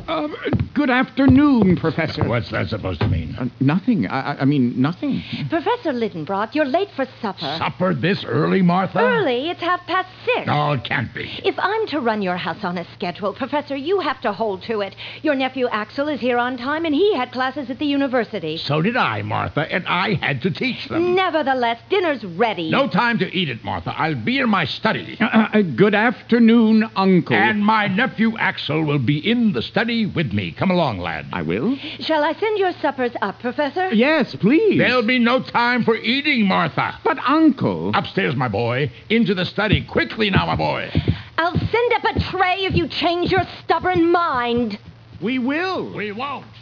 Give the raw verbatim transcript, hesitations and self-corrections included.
Uh, good afternoon, Professor. What's that supposed to mean? Uh, nothing. I, I mean, nothing. Professor Littenbrock, you're late for supper. Supper this early, Martha? Early? It's half past six. No, it can't be. If I'm to run your house on a schedule, Professor, you have to hold to it. Your nephew Axel is here on time, and he had classes at the university. So did I, Martha, and I had to teach them. Nevertheless, dinner's ready. No time to eat it, Martha. I'll be in my study. Uh, uh, good afternoon, Uncle. And my nephew Axel will be in the study with me. Come along, lad. I will. Shall I send your suppers up, Professor? Yes, please. There'll be no time for eating, Martha. But, Uncle... Upstairs, my boy. Into the study. Quickly now, my boy. I'll send up a tray if you change your stubborn mind. We will. We won't.